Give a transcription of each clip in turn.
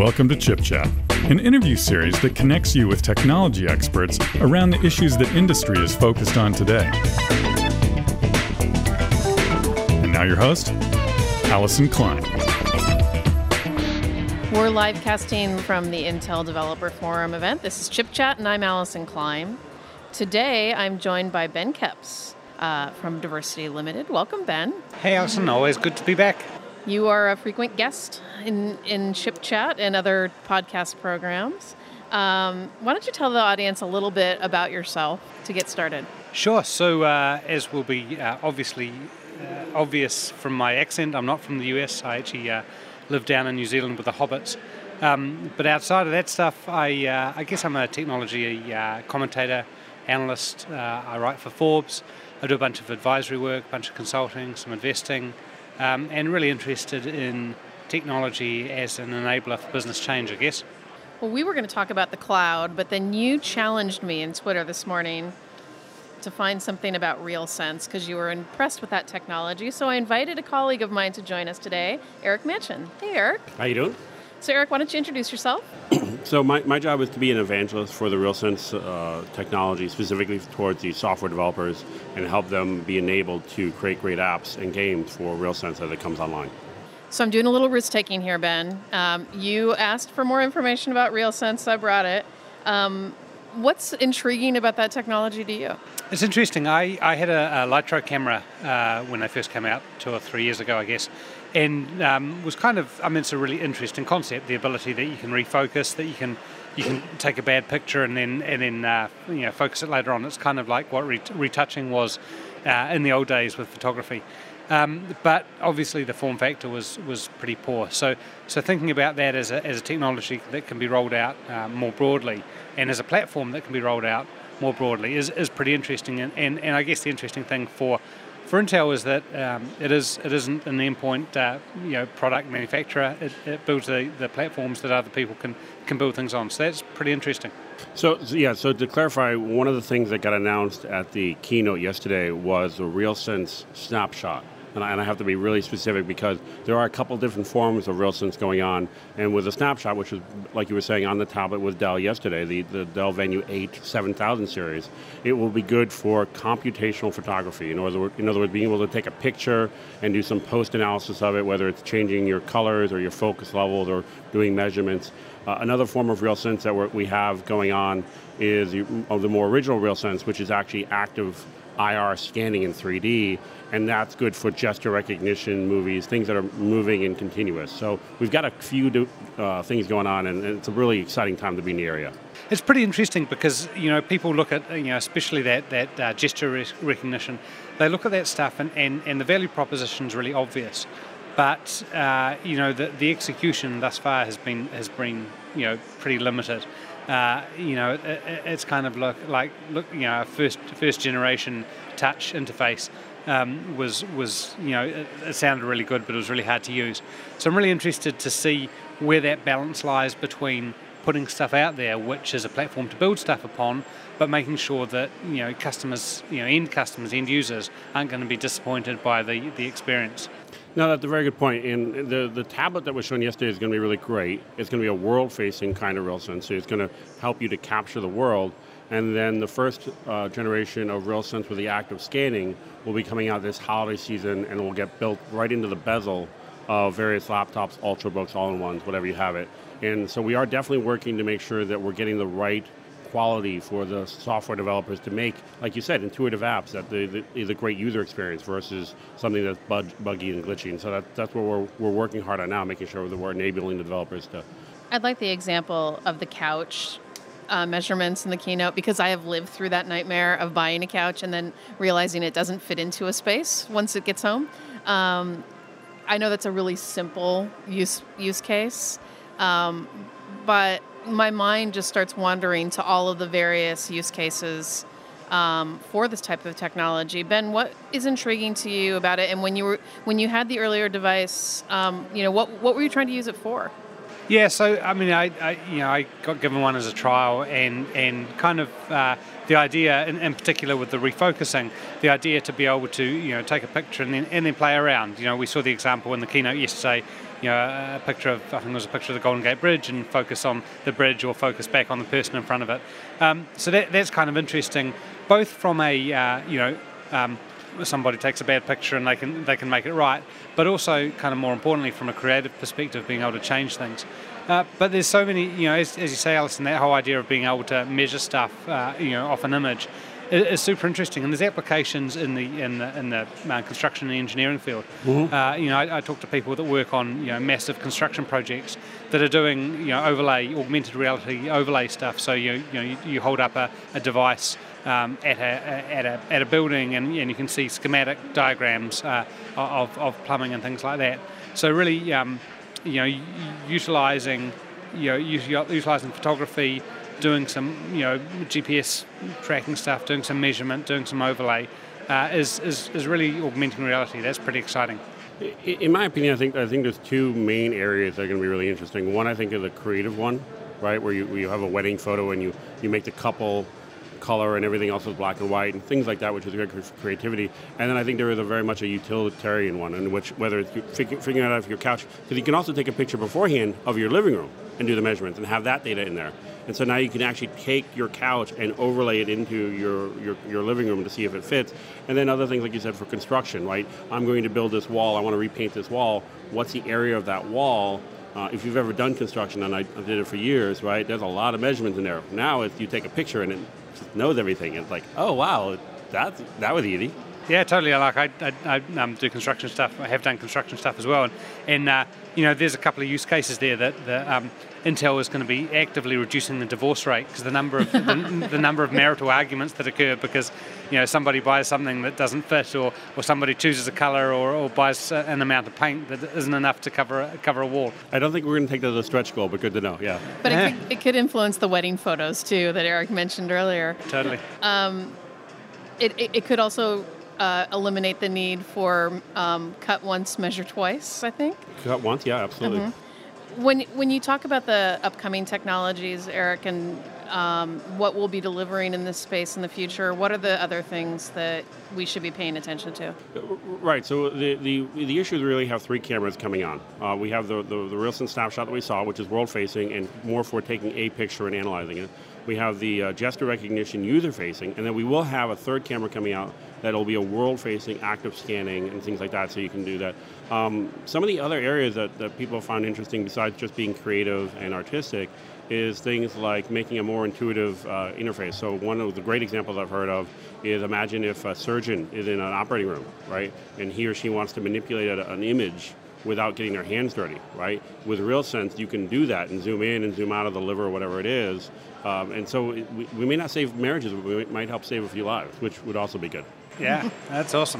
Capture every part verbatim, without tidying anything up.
Welcome to Chip Chat, an interview series that connects you with technology experts around the issues that industry is focused on today. And now your host, Allison Klein. We're live casting from the Intel Developer Forum event. This is Chip Chat, and I'm Allison Klein. Today, I'm joined by Ben Kepps uh, from Diversity Limited. Welcome, Ben. Hey, Allison. Always good to be back. You are a frequent guest in, in Chip Chat and other podcast programs. Um, why don't you tell the audience a little bit about yourself to get started? Sure. So, uh, as will be uh, obviously uh, obvious from my accent, I'm not from the U S. I actually uh, live down in New Zealand with the Hobbits. Um, but outside of that stuff, I uh, I guess I'm a technology uh, commentator, analyst. Uh, I write for Forbes. I do a bunch of advisory work, a bunch of consulting, some investing. Um, and really interested in technology as an enabler for business change, I guess. Well, we were going to talk about the cloud, but then you challenged me in Twitter this morning to find something about RealSense because you were impressed with that technology. So I invited a colleague of mine to join us today, Eric Manchin. Hey, Eric. How you doing? So, Eric, why don't you introduce yourself? So my, my job is to be an evangelist for the RealSense uh, technology, specifically towards the software developers, and help them be enabled to create great apps and games for RealSense as it comes online. So I'm doing a little risk-taking here, Ben. Um, you asked for more information about RealSense, so I brought it. Um, what's intriguing about that technology to you? It's interesting. I, I had a, a Lytro camera uh, when they first came out two or three years ago, I guess. And um, was kind of, I mean, it's a really interesting concept, the ability that you can refocus, that you can you can take a bad picture and then and then uh, you know focus it later on. It's kind of like what ret- retouching was uh, in the old days with photography. Um, but obviously the form factor was, was pretty poor. So so thinking about that as a, as a technology that can be rolled out uh, more broadly and as a platform that can be rolled out more broadly is, is pretty interesting. And, and, and I guess the interesting thing for For Intel is that um, it is it isn't an endpoint uh, you know product manufacturer. It, it builds the, the platforms that other people can, can build things on. So that's pretty interesting. So, so yeah, so to clarify, one of the things that got announced at the keynote yesterday was the RealSense Snapshot. And I, and I have to be really specific because there are a couple different forms of RealSense going on. And with the Snapshot, which is, like you were saying, on the tablet with Dell yesterday, the, the Dell Venue eight seven thousand series, it will be good for computational photography. In other, words, in other words, being able to take a picture and do some post-analysis of it, whether it's changing your colors or your focus levels or doing measurements. Uh, another form of RealSense that we're, we have going on is the, of the more original RealSense, which is actually active I R scanning in three D, and that's good for gesture recognition movies, things that are moving and continuous. So we've got a few do, uh, things going on, and, and it's a really exciting time to be in the area. It's pretty interesting because you know people look at you know especially that that uh, gesture rec- recognition, they look at that stuff and, and, and the value proposition is really obvious, but uh, you know the the execution thus far has been has been you know pretty limited. Uh, you know, it, it's kind of look like look, you know, first first generation touch interface um, was was you know it, it sounded really good, but it was really hard to use. So I'm really interested to see where that balance lies between putting stuff out there, which is a platform to build stuff upon, but making sure that you know customers, you know, end customers, end users aren't going to be disappointed by the the experience. No, that's a very good point. And the, the tablet that was shown yesterday is going to be really great. It's going to be a world-facing kind of RealSense. So it's going to help you to capture the world. And then the first uh, generation of RealSense with the active scanning will be coming out this holiday season, and it will get built right into the bezel of various laptops, Ultrabooks, all-in-ones, whatever you have it. And so we are definitely working to make sure that we're getting the right quality for the software developers to make, like you said, intuitive apps that the, the, is a great user experience versus something that's bug, buggy and glitchy. And so that, that's what we're, we're working hard on now, making sure that we're enabling the developers to. I'd like the example of the couch uh, measurements in the keynote because I have lived through that nightmare of buying a couch and then realizing it doesn't fit into a space once it gets home. Um, I know that's a really simple use use case, um, but my mind just starts wandering to all of the various use cases um, for this type of technology. Ben, what is intriguing to you about it? And when you were when you had the earlier device, um, you know, what what were you trying to use it for? Yeah, so I mean, I, I you know I got given one as a trial, and and kind of uh, the idea, in, in particular with the refocusing, the idea to be able to you know take a picture and then and then play around. You know, we saw the example in the keynote yesterday. You know, a picture of I think it was a picture of the Golden Gate Bridge, and focus on the bridge or focus back on the person in front of it. Um, so that that's kind of interesting, both from a uh, you know. Um, somebody takes a bad picture and they can they can make it right, but also kind of more importantly from a creative perspective, being able to change things. Uh, but there's so many, you know, as, as you say, Alison, that whole idea of being able to measure stuff, uh, you know, off an image, is, is super interesting. And there's applications in the in the in the uh, construction and engineering field. Mm-hmm. Uh, you know, I, I talk to people that work on you know massive construction projects that are doing you know overlay, augmented reality overlay stuff. So you you know you, you hold up a, a device. Um, at a at a at a building, and, and you can see schematic diagrams uh, of of plumbing and things like that. So really, um, you know, utilizing you know utilizing photography, doing some you know G P S tracking stuff, doing some measurement, doing some overlay, uh, is is is really augmenting reality. That's pretty exciting. In my opinion, I think I think there's two main areas that are going to be really interesting. One, I think, is the creative one, right, where you where you have a wedding photo and you you make the couple color and everything else is black and white and things like that, which is great for creativity. And then I think there is a very much a utilitarian one, in which whether it's fig- figuring out if your couch, because you can also take a picture beforehand of your living room and do the measurements and have that data in there. And so now you can actually take your couch and overlay it into your, your, your living room to see if it fits. And then other things, like you said, for construction, right? I'm going to build this wall, I want to repaint this wall. What's the area of that wall? Uh, if you've ever done construction, and I, I did it for years, right? There's a lot of measurements in there. Now, if you take a picture and it knows everything, it's like, oh wow, that's that was easy. Yeah, totally. Like I, I, I um, do construction stuff. I have done construction stuff as well, and, and uh, you know, there's a couple of use cases there that the, um, Intel is going to be actively reducing the divorce rate because the number of the, the number of marital arguments that occur because you know somebody buys something that doesn't fit, or, or somebody chooses a color, or, or buys an amount of paint that isn't enough to cover a, cover a wall. I don't think we're going to take that as a stretch goal, but good to know. Yeah, but it could, it could influence the wedding photos too that Eric mentioned earlier. Totally. Um, it, it it could also. Uh, eliminate the need for um, cut once, measure twice, I think. Cut once, yeah, absolutely. Mm-hmm. When when you talk about the upcoming technologies, Eric, and um, what we'll be delivering in this space in the future, what are the other things that we should be paying attention to? Right, so the the, the issues really have three cameras coming on. Uh, we have the, the, the RealSense snapshot that we saw, which is world-facing and more for taking a picture and analyzing it. We have the uh, gesture recognition user-facing, and then we will have a third camera coming out that'll be a world-facing active scanning and things like that, so you can do that. Um, some of the other areas that, that people found interesting, besides just being creative and artistic, is things like making a more intuitive uh, interface. So one of the great examples I've heard of is imagine if a surgeon is in an operating room, right, and he or she wants to manipulate a, an image without getting their hands dirty, right? With RealSense, you can do that and zoom in and zoom out of the liver or whatever it is. Um, and so it, we, we may not save marriages, but we might help save a few lives, which would also be good. Yeah, that's awesome.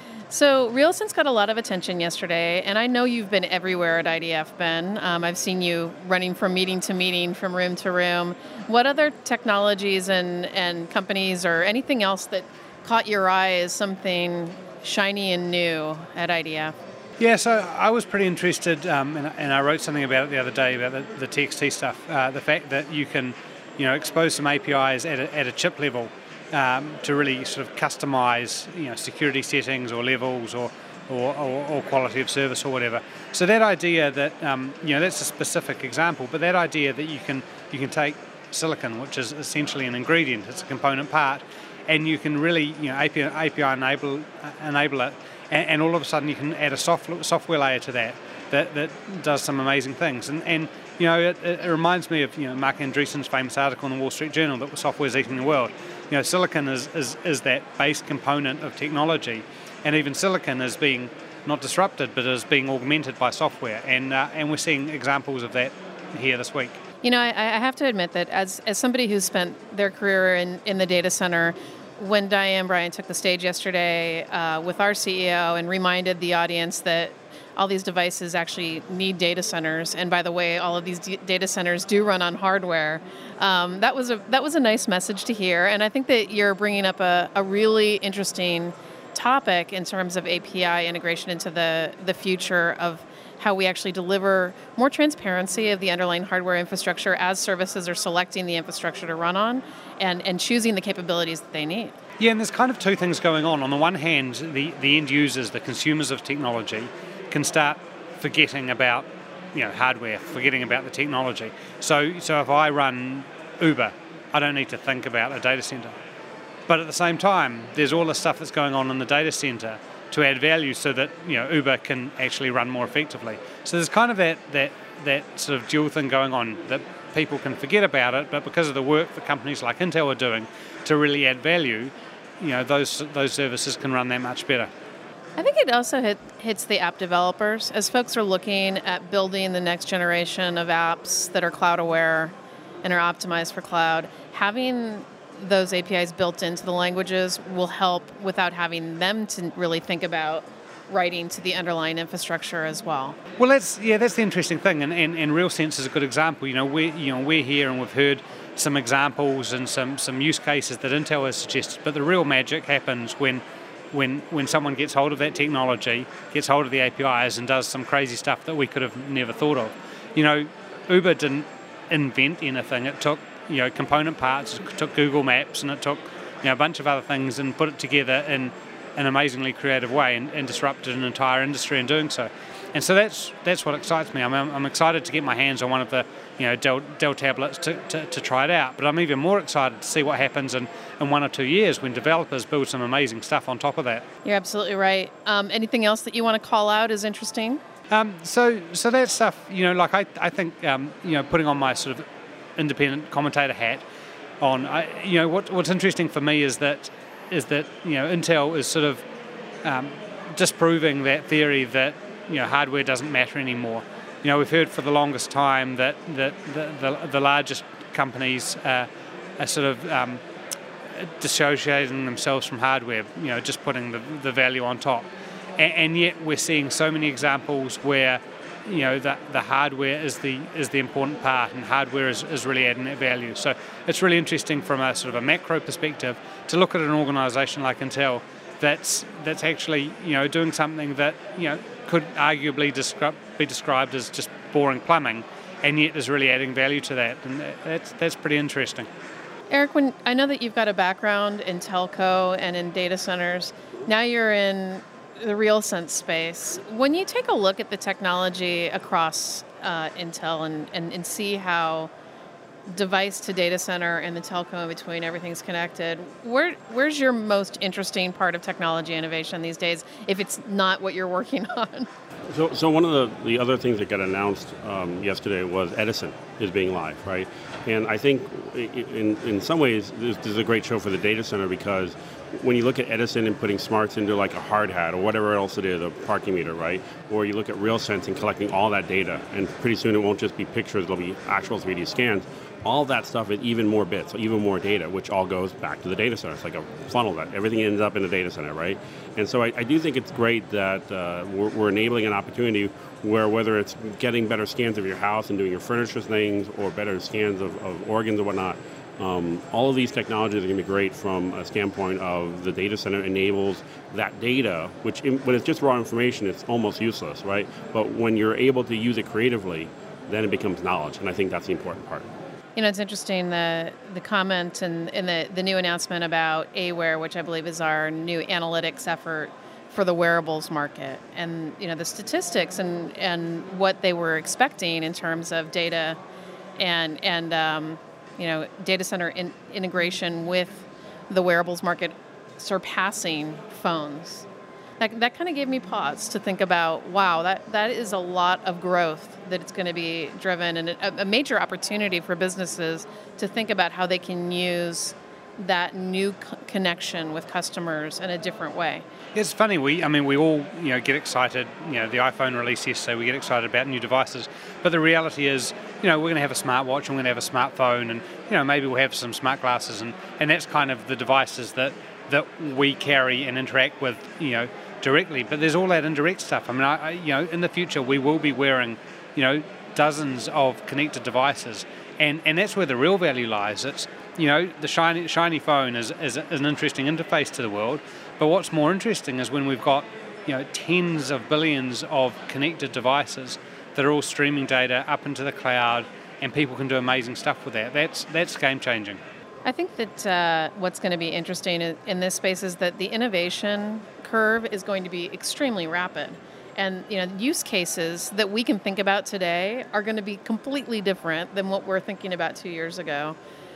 So RealSense got a lot of attention yesterday, and I know you've been everywhere at I D F, Ben. Um, I've seen you running from meeting to meeting, from room to room. What other technologies and, and companies or anything else that caught your eye as something shiny and new at I D F? Yeah, so I was pretty interested, um, and, and I wrote something about it the other day about the, the T X T stuff. Uh, the fact that you can, you know, expose some A P Is at a, at a chip level um, to really sort of customize, you know, security settings or levels or or, or or quality of service or whatever. So that idea that, um, you know, that's a specific example, but that idea that you can you can take silicon, which is essentially an ingredient, it's a component part, and you can really, you know, A P I, A P I enable enable it. And, and all of a sudden you can add a soft, software layer to that, that that does some amazing things. And, and you know, it, it reminds me of, you know, Mark Andreessen's famous article in the Wall Street Journal that software's eating the world. You know, silicon is, is, is that base component of technology, and even silicon is being not disrupted, but is being augmented by software. And uh, and we're seeing examples of that here this week. You know, I, I have to admit that as as somebody who's spent their career in, in the data center, when Diane Bryant took the stage yesterday uh, with our C E O and reminded the audience that all these devices actually need data centers, and by the way, all of these d- data centers do run on hardware, um, that was a that was a nice message to hear. And I think that you're bringing up a, a really interesting topic in terms of A P I integration into the, the future of how we actually deliver more transparency of the underlying hardware infrastructure as services are selecting the infrastructure to run on and, and choosing the capabilities that they need. Yeah, and there's kind of two things going on. On the one hand, the, the end users, the consumers of technology, can start forgetting about, you know, hardware, forgetting about the technology. So, so if I run Uber, I don't need to think about a data center. But at the same time, there's all the stuff that's going on in the data center to add value so that, you know, Uber can actually run more effectively. So there's kind of that, that, that sort of dual thing going on, that people can forget about it, but because of the work that companies like Intel are doing to really add value, you know, those those services can run that much better. I think it also hit, hits the app developers. As folks are looking at building the next generation of apps that are cloud aware and are optimized for cloud, having those A P Is built into the languages will help without having them to really think about writing to the underlying infrastructure as well. Well, that's yeah, that's the interesting thing, and, and, and RealSense is a good example. You know, we you know we're here and we've heard some examples and some, some use cases that Intel has suggested, but the real magic happens when when when someone gets hold of that technology, gets hold of the A P Is and does some crazy stuff that we could have never thought of. You know, Uber didn't invent anything. It took, you know, component parts, it took Google Maps, and it took, you know, a bunch of other things and put it together in an amazingly creative way and, and disrupted an entire industry in doing so. And so that's that's what excites me. I'm, I'm excited to get my hands on one of the, you know, Dell, Dell tablets to, to, to try it out. But I'm even more excited to see what happens in, in one or two years when developers build some amazing stuff on top of that. You're absolutely right. Um, anything else that you want to call out as interesting? Um, so so that stuff, you know, like I, I think, um, you know, putting on my sort of independent commentator hat on, I, you know, what what's interesting for me is that is that, you know, Intel is sort of um, disproving that theory that, you know, hardware doesn't matter anymore. You know, we've heard for the longest time that, that the, the, the largest companies uh, are sort of um, dissociating themselves from hardware, you know, just putting the, the value on top. And, and yet we're seeing so many examples where, you know, the, the hardware is the is the important part, and hardware is, is really adding that value. So it's really interesting from a sort of a macro perspective to look at an organisation like Intel that's that's actually, you know, doing something that, you know, could arguably descri- be described as just boring plumbing, and yet is really adding value to that, and that's that's pretty interesting. Eric, when I know that you've got a background in telco and in data centers, now you're in the RealSense space. When you take a look at the technology across uh, Intel and, and, and see how device to data center and the telco in between, everything's connected, where where's your most interesting part of technology innovation these days, if it's not what you're working on? So, so one of the, the other things that got announced um, yesterday was Edison is being live, right? And I think in, in some ways this, this is a great show for the data center, because when you look at Edison and putting smarts into like a hard hat or whatever else it is, a parking meter, right? Or you look at RealSense and collecting all that data, and pretty soon it won't just be pictures, it'll be actual three D scans. All that stuff is even more bits, even more data, which all goes back to the data center. It's like a funnel that everything ends up in the data center, right? And so I, I do think it's great that uh, we're, we're enabling an opportunity where, whether it's getting better scans of your house and doing your furniture things, or better scans of, of organs or whatnot, um, all of these technologies are going to be great from a standpoint of the data center enables that data, which in, when it's just raw information, it's almost useless, right? But when you're able to use it creatively, then it becomes knowledge, and I think that's the important part. You know, it's interesting, the the comment and, and the, the new announcement about Aware, which I believe is our new analytics effort for the wearables market. And, you know, the statistics and, and what they were expecting in terms of data and, and um, you know, data center in, integration with the wearables market surpassing phones. That, that kind of gave me pause to think about, wow, that, that is a lot of growth that it's going to be driven, and a, a major opportunity for businesses to think about how they can use that new co- connection with customers in a different way. It's funny, we I mean we all, you know, get excited, you know, the iPhone release yesterday, we get excited about new devices, but the reality is, you know, we're going to have a smartwatch and we're going to have a smartphone, and, you know, maybe we'll have some smart glasses, and, and that's kind of the devices that that we carry and interact with, you know, directly. But there's all that indirect stuff. I mean, I, I, you know, in the future we will be wearing, you know, dozens of connected devices, and, and that's where the real value lies. It's, you know, the shiny shiny phone is, is, is an interesting interface to the world, but what's more interesting is when we've got, you know, tens of billions of connected devices that are all streaming data up into the cloud, and people can do amazing stuff with that. That's that's game changing. I think that uh, what's going to be interesting in, in this space is that the innovation curve is going to be extremely rapid. And you know, use cases that we can think about today are going to be completely different than what we're thinking about two years ago.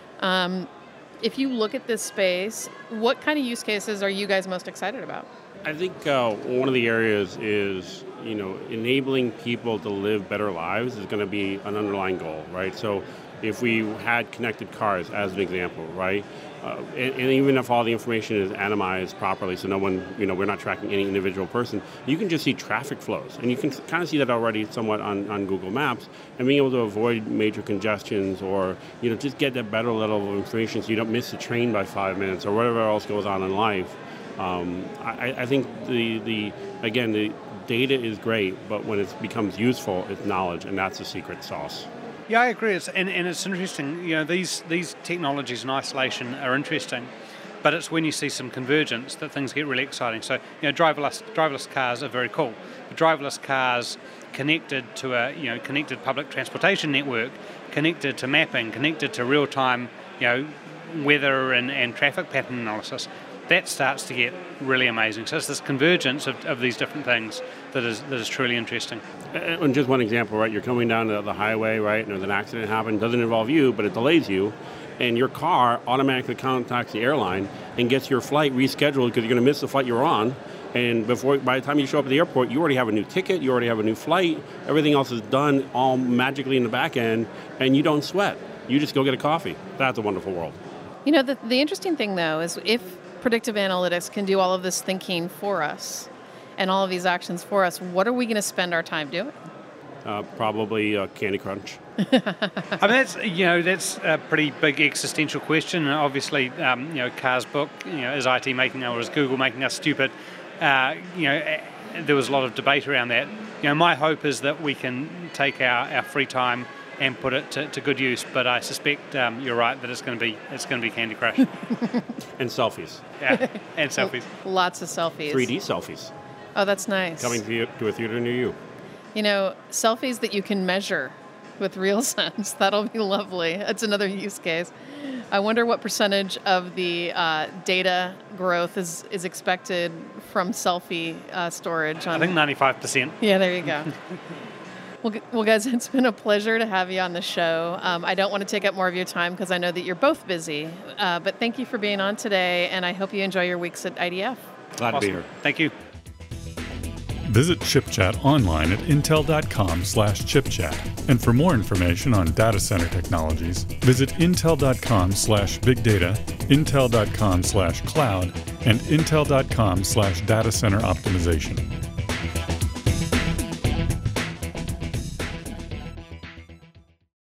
Um, if you look at this space, what kind of use cases are you guys most excited about? I think uh, one of the areas is, you know, enabling people to live better lives is going to be an underlying goal, right? So if we had connected cars as an example, right? Uh, and, and even if all the information is anonymized properly, so no one, you know, we're not tracking any individual person, you can just see traffic flows. And you can kind of see that already somewhat on, on Google Maps, and being able to avoid major congestions or, you know, just get that better level of information so you don't miss the train by five minutes or whatever else goes on in life. Um, I, I think the, the, again, the data is great, but when it becomes useful, it's knowledge, and that's the secret sauce. Yeah, I agree. It's, and, and it's interesting, you know, these, these technologies in isolation are interesting, but it's when you see some convergence that things get really exciting. So, you know, driverless, driverless cars are very cool. But driverless cars connected to a, you know, connected public transportation network, connected to mapping, connected to real-time, you know, weather and, and traffic pattern analysis, that starts to get really amazing. So it's this convergence of, of these different things that is that is truly interesting. And just one example, right? You're coming down the highway, right? And an accident happened, doesn't involve you, but it delays you. And your car automatically contacts the airline and gets your flight rescheduled because you're going to miss the flight you're on. And before, by the time you show up at the airport, you already have a new ticket, you already have a new flight, everything else is done all magically in the back end, and you don't sweat. You just go get a coffee. That's a wonderful world. You know, the, the interesting thing, though, is if predictive analytics can do all of this thinking for us and all of these actions for us, what are we going to spend our time doing? Uh, probably uh, Candy Crunch. I mean, that's, you know, that's a pretty big existential question. And obviously, um, you know, Carr's book, you know, is I T making us, or is Google making us stupid? Uh, you know, there was a lot of debate around that. You know, my hope is that we can take our, our free time and put it to, to good use, but I suspect um, you're right that it's going to be it's going to be Candy Crush and selfies. Yeah, and selfies. Lots of selfies. three D selfies. Oh, that's nice. Coming to, you, to a theater near you. You know, selfies that you can measure with RealSense. That'll be lovely. That's another use case. I wonder what percentage of the uh, data growth is, is expected from selfie uh, storage. On, I think ninety-five percent. Yeah, there you go. Well, well, guys, it's been a pleasure to have you on the show. Um, I don't want to take up more of your time because I know that you're both busy. Uh, but thank you for being on today, and I hope you enjoy your weeks at I D F. Glad Awesome. to be here. Thank you. Visit ChipChat online at intel.com slash chipchat. And for more information on data center technologies, visit intel.com slash big data, intel.com slash cloud, and intel.com slash data center optimization.